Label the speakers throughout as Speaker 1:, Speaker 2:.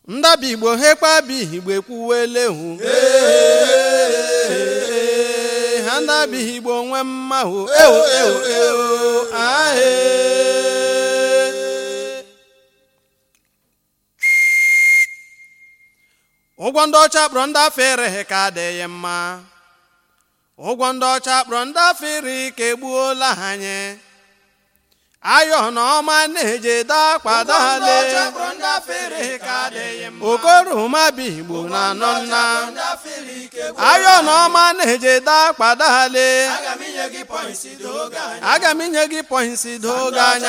Speaker 1: Ndabi Igbo hekpabi Igbo ekwuwele hu Ndabi Igbo nwe mma hu ahe ụgwọ ndị ọcha kpọrọ ndị afere ka adịghị mma ụgwọ ndị ọcha kpọrọ ndị afere ka egbuola ha anyị ayọ na ọma na-eje dakpadale okoroma bi Igbo na anọ nna ayọ na ọma na-eje dakpadale aga m inye gị pọinsi doge anya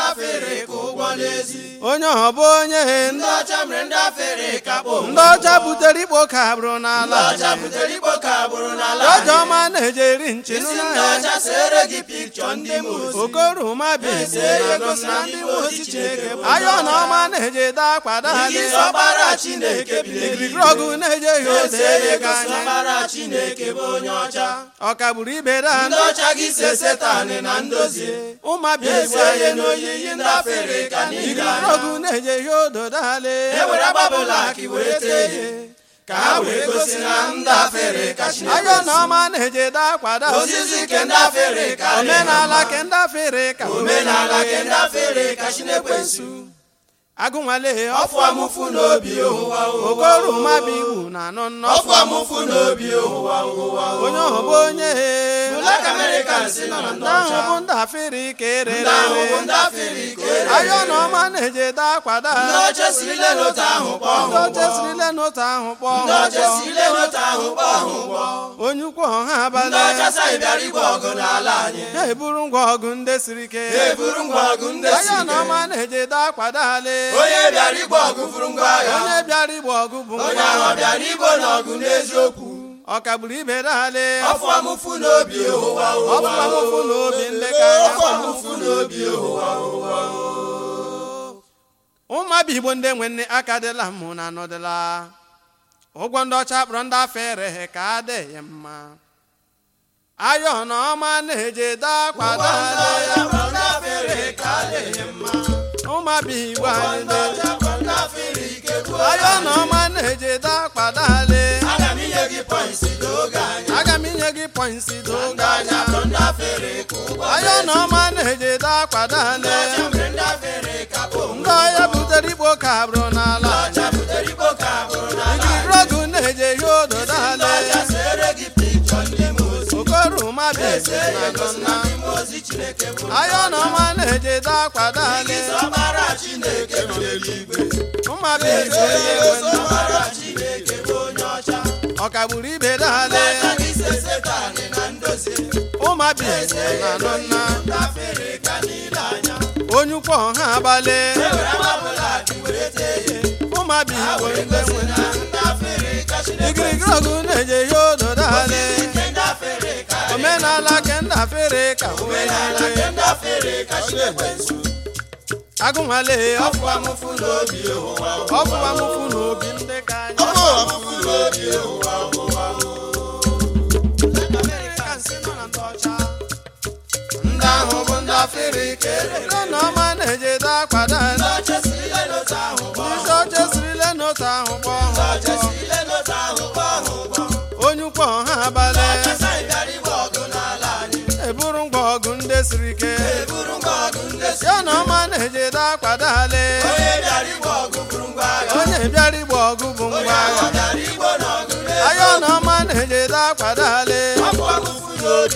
Speaker 1: onye ọbụ onye ndị ọcha butere ikpo ka bụrụ n'ala ọjọ ọma na-eje eri nchi okoroma bi ayọ na ọma na-eje dakpadale igirigirọgụ na-eje ihe ode ga anya ọkagburu ibe da igirigirọgụ na-eje ihe odo dale ka ha wee gosi na ndị afere ka Chineke ayọ na ọma na-eje dakwada ozizi ke ndị afere ka omenala ke ndị afere ka Chineke nsu agụnwale ọfụ amụfụ n'obi ụwa okoroma bi Igbo na anọ nnọ ọfụ amụfụ n'obi ụwa onye ọbụ onye Black Americans nọ na ndị ọcha bụ ndị afere ka erere ayọ na ọma na-eje dakwada ndị ọcha sirile n'otu ahụ kpọọ onye ukwu ọha abalị ha eburu ngwa ọgụ ndị siri ike ayọ na ọma na-eje dakwadale onye bịara igbo ọgụ bụ ngwa onye ahụ bịara igbo n'ọgụ n'eziokwu ọkagburu ibe dale ọfụ amụfụ n'obi ndị ka ụmụaba Igbo ndị nwe nne aka dịla mụ na anọdịla ụgwọ ndị ọcha kpọrọ ndị afere ka adịghị mma ayọ na ọma na-eje dakwadale ụmụaba Igbo anyị ayọ na ọma na-eje dakpadale aga m inye gị pọinsi doge anya ayọ na ọma na-eje dakpadale ndị ọya butere ikpo ka bụrụ n'ala igirigirọgụ na-eje ihe odo dale okoroma bi Igbo na ayọ na ọma na-eje dakpadale ụmụaba Igbo ọkagburu ibe dale ụmụaba Igbo na anọ nna onye ukwu ọha abalị ụmụaba Igbo ndị nwe igirigirọgụ na-eje ihe odo dale omenala ke ndị afere ka agụnwale ọfụ amụfụ n'obi ndị ka anya ndị ahụ bụ ndị afere ka erere na ọma na-eje dakpada ndị ọcha sirile n'otu ahụ kpọọ onye ukwu ọha abalị eburu ngwa ọgụ ndị siri ike ya na ọma na-eje dakpadale onye bịara igbo ọgụ bụ ngwa agha ayọ na ọma na-eje dakpadale ọfụ amụfụ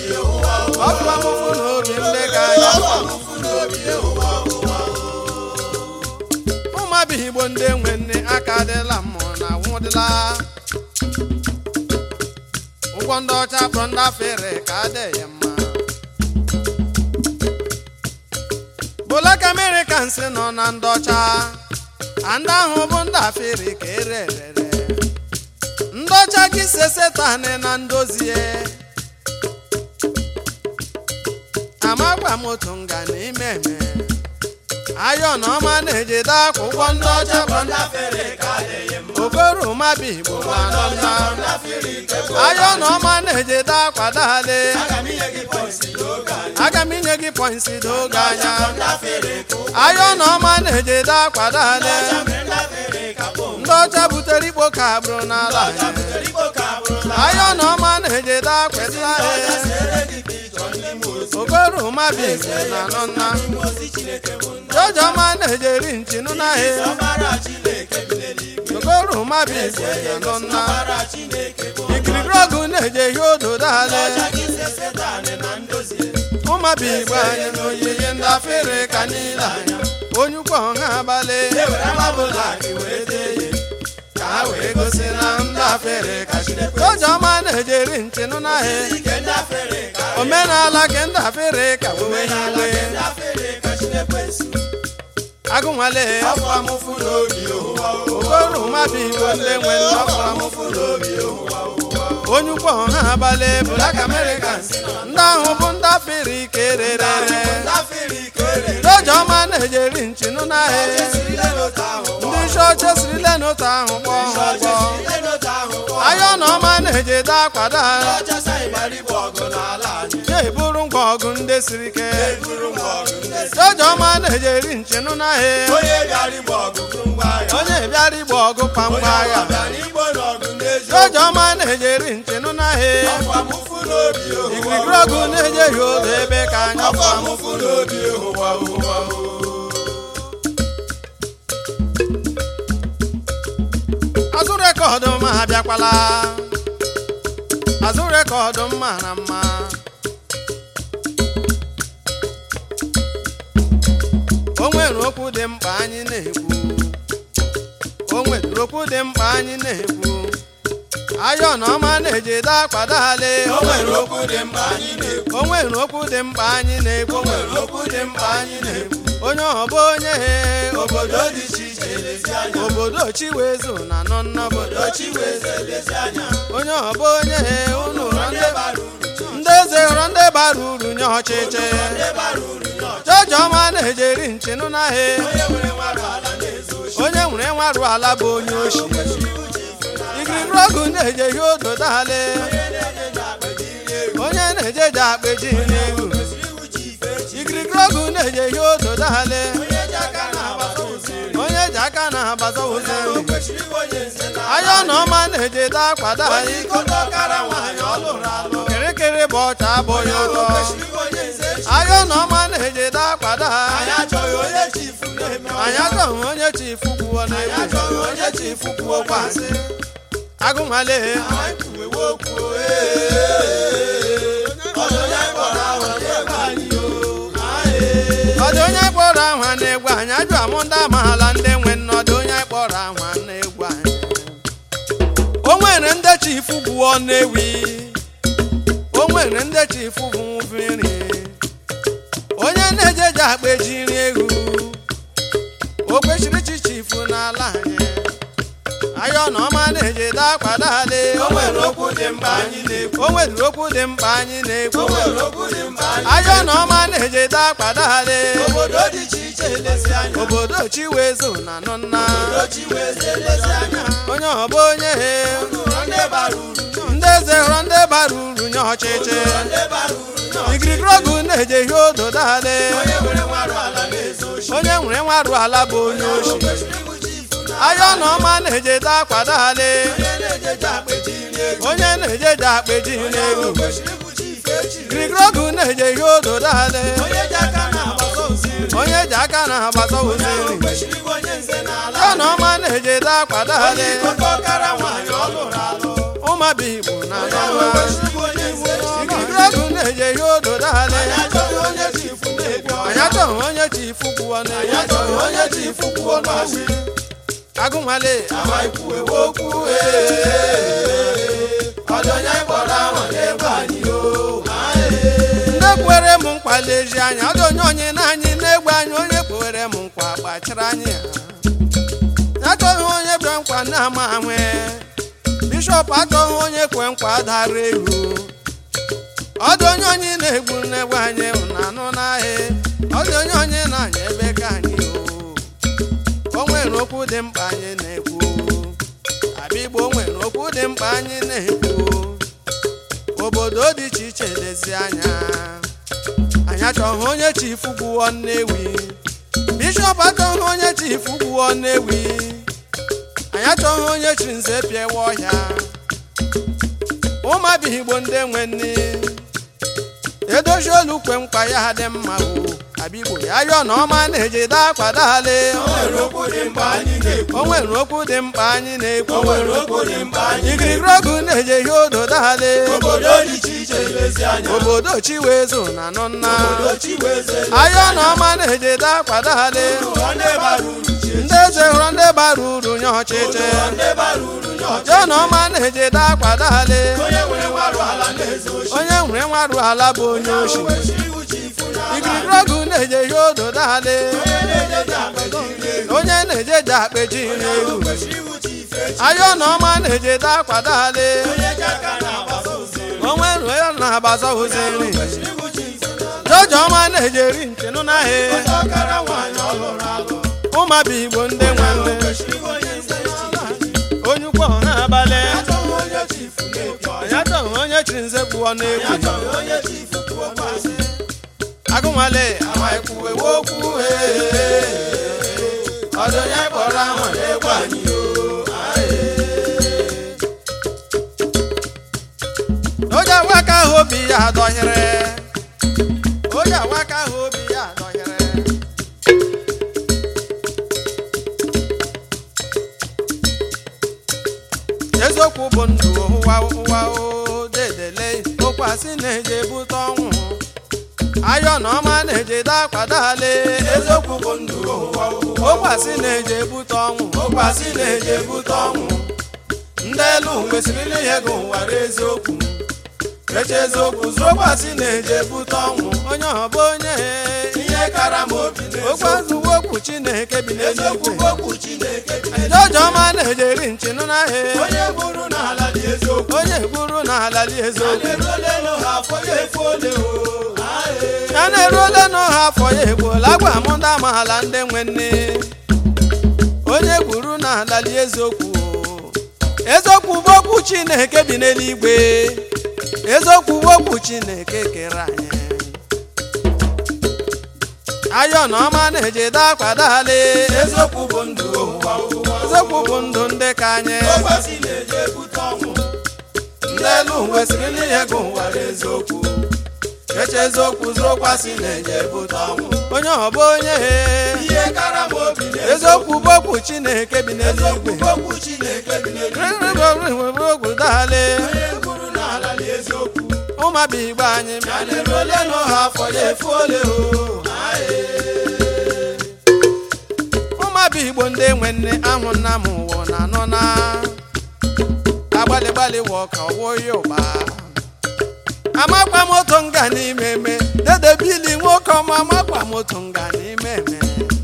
Speaker 1: n'obi ndị ka anya ụmụaba Igbo ndị nwe nne aka adịla mmụọ na nwụdịla ụgwọ ndị ọcha kpọrọ ndị afere ka adịghị mma Black Americans nọ na ndị ọcha ndị ahụ bụ ndị afere ka erere ndị ọcha gị se Setanị na ndozie amagba moto nga n'ime eme ayọ na ọma na-eje dakwa ụgwọ ndị ọcha bụ ndị afere ka adịghị mma okoroma bi Igbo na anọ nna ayọ na ọma na-eje dakwadale aga m inye gị pọinsi doge anya ayọ na ọma na-eje dakwadale ndị ọcha butere ikpo ka bụrụ n'ala ayọ na ọma na-ejede akweta okoroma bi na nọ nna jọjọma na-ejeri nchinụ n'ahịa okoroma bi na nọ nna ikirigrọgụ na-ejehi odo dale ụmabi igbo anyị n'oyiyi ndị afere ka niile anya onye ukwu ọha abalị ka ha wee gosi na ndị afere ka jọjọma na-ejeri nchinụ n'ahịa omenala ke ndị afere ka wewe ha iwe agụnwale okoroma bi igbo ndị nwe onye ukwu ọha abalị Black Americans ndị ahụ bụ ndị afere ike rere jọjọma na-ejeri nchinụ n'ahịa ndị chọọchị sirile n'otu ahụ kpọọ ayọ na ọma na-ejede akwado na-eburu ngwa ọgụ ndị siri ike jọjọma na-ejeri nchinụ n'ahịa onye bịara igba ọgụ kpamgba agha jọjọma na-ejeri nchinụ n'ahịa ikirikiri ọgụ na-ejeghị odo ebe ka anya azụ rekọdụ ma abịakwala azụ rekọdụ mma na mma o nwere okwu dị mkpa anyị na-ekwu o nwere okwu dị mkpa anyị na-ekwu ayọ na ọma na-ejede akwadale o nwere okwu dị mkpa anyị na-ekwu o nwere okwu dị mkpa anyị na-ekwu o nwere okwu dị mkpa anyị na-ekwu onye ọbụ onye obodo dị iche iche obodo chiwezu na nọ n'obodo chiwezu onye ọbụ onye unu ndị eze hụrụ ndị bara uru nye ọchịchị jọjọma na-ejeri nchinụ n'ahịa onye nwere nwarụ ala bụ onye oshi ikirikiri ọgụ na-ejeghị odo dale onye na-ejeje akpeji n'egwu ikirikiri ọgụ na-ejeghị odo dale onye ji aka na-agbaza ụzọ ayọ na ọma na-ejede akwado anyị kịrịkịrị bụ ọcha abụghị ụtọ ayọ na ọma na-ejede akwado anyị achọghị onye chifu kwuo kwasị agụnwale ọdụ onye kpọrọ ahụ na-egwu anyị ajụ amụ ndị amaala ndị nwe nnọdụ onye kpọrọ ahụ na-egwu anyị o nwere ndị chifu bụ Nnewi o nwere ndị chifu bụ Muviri onye na-ejeje akpejiri egwu o kwesịrị chifu n'ala anyị ayọ na ọma na-ejede akwadale o nwere okwu dị mkpa anyị na-ekwu o nwere okwu dị mkpa anyị na-ekwu ayọ na ọma na-ejede akwadale obodo dị iche iche obodo chiwezu na nọ nna onye ọbụ onye ndị eze hụrụ ndị bara uru nye ọchịchị ikirikiri ọgụ na-ejeghị odo dale onye nwere nwarụ ala bụ onye oshi ayọ na ọma na-ejede akwadale onye na-ejeje akpeji n'egwu ikirikiri ọgụ na-ejeghị odo dale onye ji aka na-agbasa ụzọ ayọ na ọma na-ejede akwadale ụmabi igbo na ikirikiri ọgụ na-ejeghị odo dale anyị achọghị onye chifu kwuo n'asị agụnwale okwu ndị kwere m nkwa lezi anya ọdụ onye na anyị na-egbu anyị onye kwere m nkwa gbachara anyị ha achọghị onye bịa nkwa na-ama nwe bishọp achọghị onye kwe nkwa dara egwu ọdụ onye na-egbu anyị na anụ n'ahịa ọdụ onye na-anya ebe ka anyị o nwere okwu dị mkpa anyị na-ekwu abịgbo nwere okwu dị mkpa anyị na-ekwu obodo dị iche iche lezi anya anyị achọghị onye chifu gwuo Nnewi bishọp achọghị onye chifu gwuo Nnewi anya chọghị onye chiri nze pịawa ọhịa ụmụabi Igbo ndị nwe nni edozi olu kwe nkwa ya dị mma o abigbo ya yọ na ọma na-eje daa kwadale o nwere okwu dị mkpa anyị na-ekwu igirigirọgụ na-eje ihe odo dale obodo chiwezo na nọ nna ayọ na ọma na-eje daa kwadale ndị eze hụrụ ndị bara uru nye ọchịchị yọ na ọma na-eje daa kwadale onye nwere nwarụ ala bụ onye oshi igirigirọgụ na-eje ihe odo dale onye na-eje ji akpeji n'egwu ayọ na ọma na-eje daa kwadale onwe rue ya na-agbaza ozi nri Jọjọ ọma na-eje eri nchenụ n'ahịa ụmụabi Igbo ndị nwe nne onye ukwu ọhụ na-abalị ya chọghị onye chiri nze pụọ n'egwu agụnwale amakwuwe okwu ọdụ ya kpọrọ ahụ n'egwu anyị oge awaka ahụ obi ya adọhịrị eziokwu bụ ndụ ụwa dedele okwasị na-eje bute ọnwụ ayọ na ọma na-eje daa kwadale eziokwu bụ ndụ okwasị na-eje bute ọnwụ ndị elu kwesịrị ihe gị ụwara eziokwu eche eziokwu zụrụkwasị na-eje bute ọnwụ onye ọbụ onye ihe kara m obi okwazuwo okwu Chineke bi n'eluigwe Jọjọ ọma na-eje eri nchinụ n'ahịa onye gburu n'ala li eziokwu ya na-eru ole n'ọha afọ ya egbuola agwa m ndị amaala ndị nwe nne onye gburu n'ala li eziokwu bụ okwu Chineke bi n'eluigwe eziokwu bụ okwu Chineke kere anyị ayọ na ọma na-eje daa kwadale eziokwu bụ ndụ ndị ka anyị ndị elu nwesịrị n'ihe gị ụwara eziokwu eche eziokwu zụrụkwasị na-eje bute ọnwụ onye ọbụ onye eziokwu bụ okwu Chineke bi n'eluigwe ogwu dale ụmụabi Igbo anyị ole n'ọha afọ ya efu ole ụmụabi Igbo ndị nwe nne ahụ nna m ụwa na anọ na agbalị wọ ka ọwụ ya ụba amakwa moto nga n'ime eme dede bili nwoke ọma amakwa moto nga n'ime eme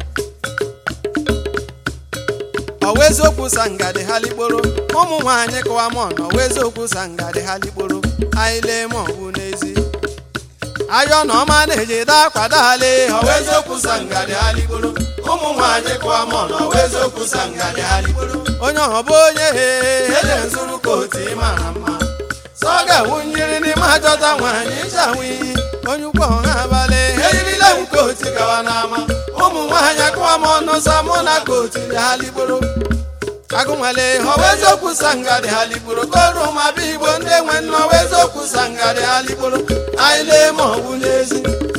Speaker 1: ọwa eziokwu sangadi ha likporo ụmụ nwaanyị kụwa mọ na ọwa eziokwu sangadi ha likporo anyị lee ma ọ bụ n'ezi ayọ na ọma na-eje daa kwadale ọwa eziokwu sangadi ha likporo ụmụ nwaanyị kụwa mọ na ọwa eziokwu sangadi ha likporo onye ọbụ onye ele nzuru kootu mara mma sọ ga-awụ nyiri n'ime ajọta nwaanyị ịchanwụ iyi onye ukwu ọha abalị eyirila m kootu gawa n'ama ụmụ nwaanyị kụwa m ọnụ sa mụ na kootu dị ha ligboro agụnwale ọwa eziokwu sangadi ha ligboro kọrụ ụmụabi Igbo ndị nwe nne ọwa eziokwu sangadi ha ligboro anyị lee ma ọ bụ n'ezi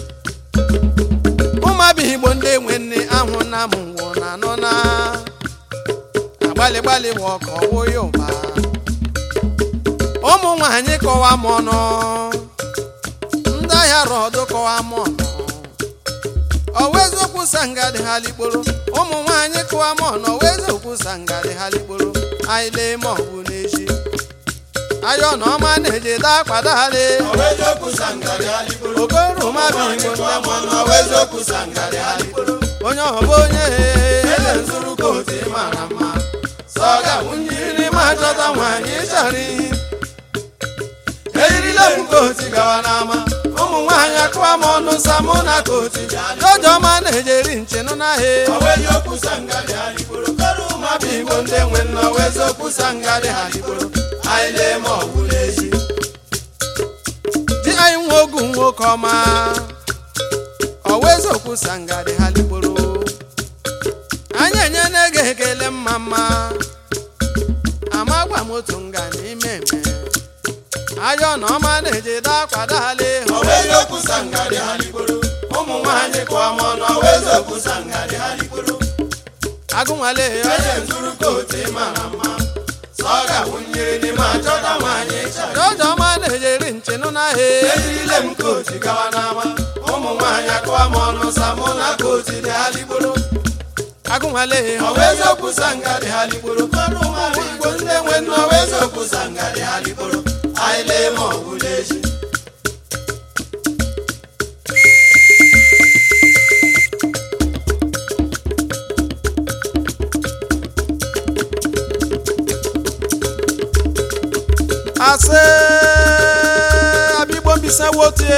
Speaker 1: ụmụabi Igbo ndị nwe nne ahụ na m nwụọ na anọ na agbalị wọ ka ọwụ ya ụba ụmụ nwaanyị kọwa m ọnụ ndị ahịa rọdụ kọwa m ọnụ ọwa eziokwu sangadi ha likporo ụmụ nwaanyị kọwa m ọnụ ọwa eziokwu sangadi ha likporo anyị lee ma ọ bụ n'echi ayọ na ọma na-eje daa kwadale okoro ụmụabi Igbo ndị mmanụ ọwa eziokwu sangadi ha likporo onye ọbụ onye ele nzuru kootu mara mma sọ ga-awụ nyiri ma chọta nwaanyị ịchara iyi eyirila m kootu gawa n'ama ụmụ nwaanyị akụwa m ọnụ sa mụ na kootu Jọjọ ọma na-eje eri nchenụ n'ahịa ụmụabi Igbo ndị nwe nne ọwa eziokwu sangadi ha ligboro anyị lee ma ọ bụ n'ezi di anyị nwe ogu nwoke ọma ọwa eziokwu sangadi ha ligboro anyị enye na-ege ekele mma moto nga n'ime eme ayọ na ọma na-ejide akwa dali
Speaker 2: Owezoku sangari haliboro ụmụ nwanyị kwa mọ na owezoku sangari haliboro
Speaker 1: agụnwale
Speaker 2: eje zuru kote mara mma sọga wunyere ni ma chọta nwanyị chara
Speaker 1: ọjọ ọma na-ejeri nchenụ na he
Speaker 2: ejirile m koti gawa n'ama ụmụ nwanyị kwa mọ nụ samụ na koti dị haliboro
Speaker 1: agụnwale
Speaker 2: owezoku sangari haliboro kọrọ ụmụ igbo ndị nwe na owezoku sangari haliboro aile ma ọgwụleji
Speaker 1: ase abigbo mbisa wotie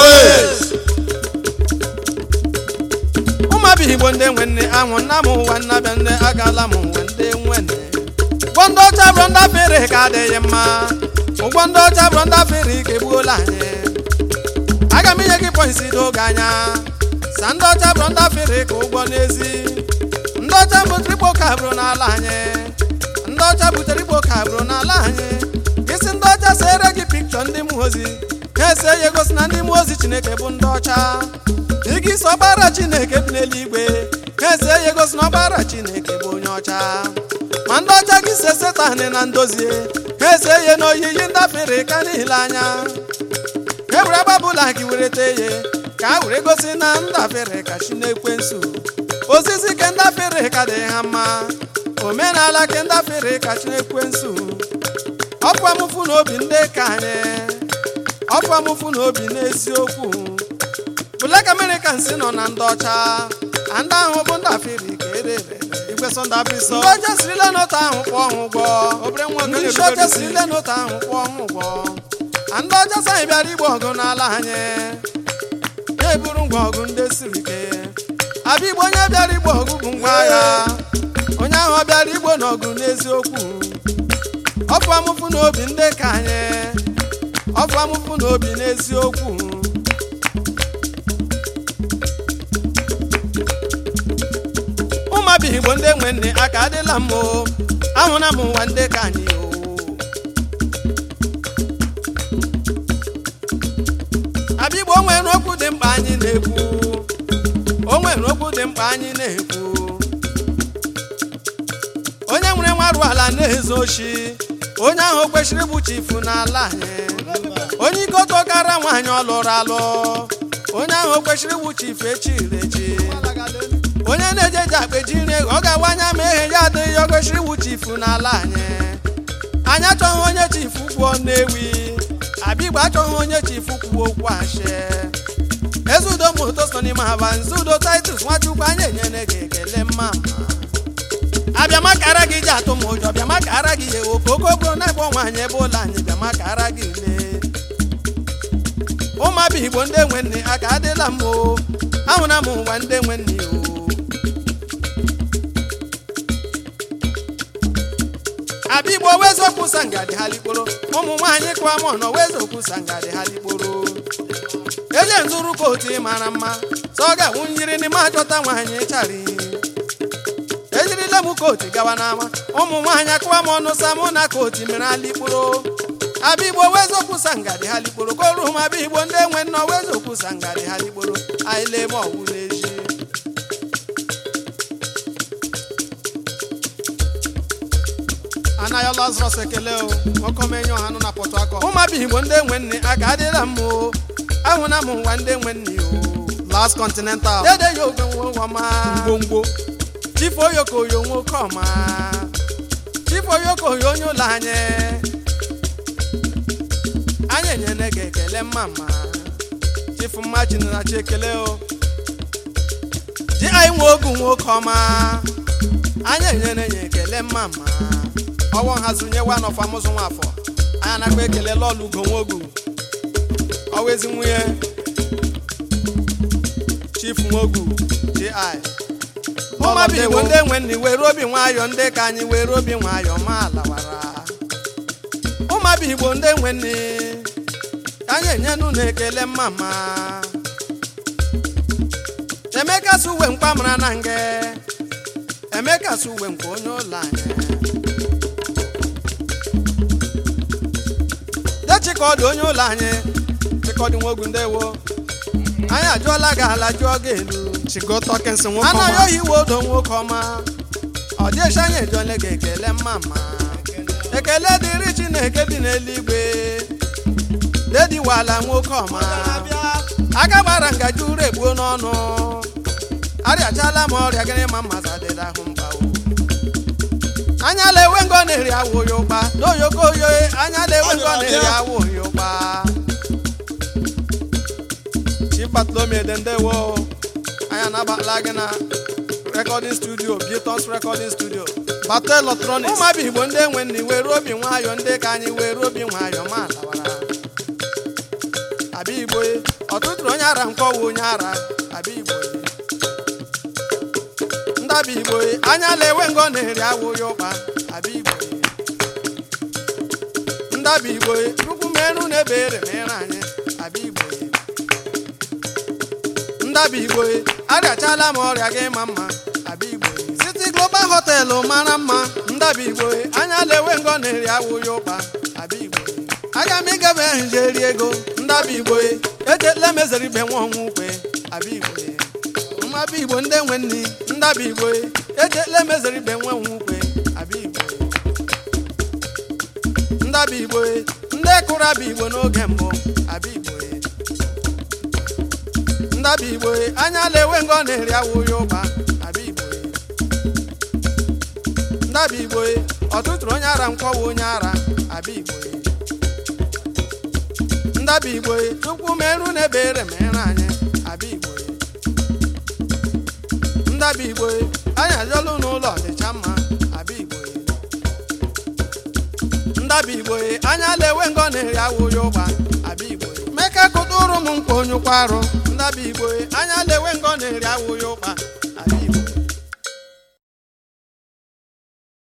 Speaker 1: ụmụ abigbo ndị nwenne anwụ nna m ụwa nna bịa ndị agala m ụwa ndị nwenne ụgbọ ndị ọcha bụrụ ndị afere ka adịghị mma ụgbọ ndị ọcha bụrụ ndị afere ka egbuola anyị aga m inye gị pọisi doge anya sa ndị ọcha bụrụ ndị afere ka ụgbọ n'ezi ndị ọcha butere igbo ka bụrụ n'ala anyị ndị ọcha butere igbo ka bụrụ n'ala anyị isi ndị ọcha sere gị pikchọ ndị mmụọ ozi ha ese ya egosi na ndị mmụọ ozi Chineke bụ ndị ọcha igi isi ọkpara Chineke bi n'eluigwe ha ese ya egosi na ọkpara Chineke bụ onye ọcha ma ndị ọcha gị se Setan na ndozie ha ese ya n'oyiyi ndị afere ka niile anya e were agbabụla gị were tee ye ka a were gosi na ndị afere ka Chinekwensu ozizi ke ndị afere ka dị ha mma omenala ke ndị afere ka Chinekwensu ọkwa mụfu n'obi ndị ka anyị ọkwa mụfu n'obi n'eziokwu Black Americans nọ na ndị ọcha ndị ahụ bụ ndị afere ka erere igweso ndị abịsọ ndị ọcha sirila n'otu ahụ kwụọ ọhụ ụgwọ ndị isi ọcha sirila n'otu ahụ kwụọ ọhụ ụgwọ ndị ọcha saghị bịara igbo ọgụ n'ala anyị ya eburu ngwa ọgụ ndị siri ike abịa igbo onye bịara igbo ọgụ bụ ngwa agha onye ahụ bịara igbo n'ọgụ n'eziokwu ọfụ amụfụ n'obi ndị ka anyị ọfụ amụfụ n'obi n'eziokwu ụmụabịa igbo ndị nwe nne aka adịla m ahụna m ụwa ndị ka anyị abịa igbo o nwere okwu dị mkpa anyị na-ekwu o nwere okwu dị mkpa anyị na-ekwu onye nwere nwarụ ala na-ezo oshi onye ahụ kwesịrị ịbụ chifu n'ala anyị onye ike otokara nwaanyị ọ lụrụ alụ onye ahụ kwesịrị ịbụ chifu echiri echi onye na-eje eji akpeji nri ọ ga-awa anya ma ehe ya adịghị ọ kwesịrị ịbụ chifu n'ala anyị achọghị onye chifu kwuo Nnewi abịa igbo achọghị onye chifu kwuo okwu ashe Ezudo moto so n'ime haba Nzudo Titus Nwachukwu anyị enyere gị ekele mma abịa makara gị ji atụ m ụjọ bịa makara gị ye okokoko na-egbo nwaanyị ebe ụlọ anyị bịa makara gị le ụmụabịa igbo ndị nwe nne aka adịla m ahụna m ụwa ndị nwe nne abịa igbo wezokwu sangadi ha likporo ụmụ nwaanyị kwa mọ nọ wezokwu sangadi ha likporo eje nzuru kootu mara mma sọ ọ ga-awụ nyiri n'ime achọta nwaanyị chari ejirila m kootu gawa n'ama ụmụ nwaanyị akụwa m ọnụ sa mụ na kootu mere alikporo abịa igbo wezokwu sangadi ha likporo koru m abịa igbo ndị nwe nnọọ wezokwu sangadi ha likporo anyị lee ma ọgwụ n'eji anaghị Lazarus ekele o ọkọmenye ọha nọ na Port Harcourt ụmụabịa igbo ndị nwe nne aka adịla m ahụna m ụwa ndị nwe nne Last Continental dede ya oge nweọma ngwongwo Chief Oyokoyo nwoke ọma Chief Oyokoyo onye ụlọ anyị enyere gị ekele mma Chief Mmachi na chi ekele o ji anyị nwe ogu nwoke ọma anyị enyere ya ekele mma ọwọ nhazunyewa n'ọfọ amụzụ nwafọ anyị nakwa ekele lọlụ ugo nwogu ọwezi nwunye Chief Nwogu G.I. ụmụabịa igbo ndị nwe nni were obi nwayọ ndị ka anyị were obi nwayọ ma alawara ụmụabịa igbo ndị nwe nni ka anyị enyenu na ekele mma Emeka suwe mkpa mara na nge Emeka suwe mkpa onye ụlọ anyị chịkọdụ onye ụlọ anyị chịkọdụ nwogu ndewo anyị ajụọla gị ala jụọ gị elu
Speaker 2: chigotọkensị nwoke
Speaker 1: anaghị oyi iwe odo nwoke ọma ọ dịechi anyị ejole gị ekele mma mma ekele dịrị Chineke dị n'eluigwe dediwala nwoke ọma aka gbara ngaji uru egbuo n'ọnụ arịachala m ọrịa gịnị ma mmaza dịda ahụ mgbawo anya lewe ngo na-eri awụ ya ụkpa n'oyoko oyo anya lewe ngo na-eri awụ ya ụkpa Chipatlomede ndewo anya na-agbala gị na recording studio Beatles recording studio
Speaker 2: Bata Electronics
Speaker 1: ụmụabụ Igbo ndị enwe nni were obi nwayọ ndị ka anyị were obi nwayọ ma lawara abịa Igbo ọtụtụrụ onye ara nkọwa onye ara abịa Igbo ndabịa Igbo anya lewe ngo na-eri awụ ya ụkpa abịa Igbo ndabịa Igbo Chukwu merụ na-ebere mere anyị abịa Igbo ndabịa Igbo arịachala m ọrịa gị ma mma abịa Igbo City Global Hotel mara mma ndabịa Igbo anya lewe ngo na-eri awụ ya ụkpa abịa Igbo aga m ịgaba ehijeri ego ndabịa Igbo echetela m ezere ibe nwa ọnwụ ukwe abịa Igbo mmabịa Igbo ndị nwe nni ndabịa Igbo echetela m ezere ibe nwa ọnwụ ukwe abịa Igbo ndabịa Igbo ndị kụrụ abịa Igbo n'oge mbụ abịa Igbo ndabịa Igbo anya lewe ngo na-eri awụ ya ụkpa abịa Igbo ndabịa Igbo ọtụtụrụ onye ara nkọwa onye ara abịa Igbo ndabịa Igbo Chukwu merụ na-ebere mere anyị abịa Igbo ndabịa Igbo anyị ajọlụ n'ụlọ dịcha mma abịa Igbo ndabịa Igbo anya lewe ngo na-eri awụ ya ụkpa abịa Igbo meka kụtụrụ m nkwa onye ụkwa arụ ndabịa Igbo anya lewe ngo na-eri awụ ya ụkpa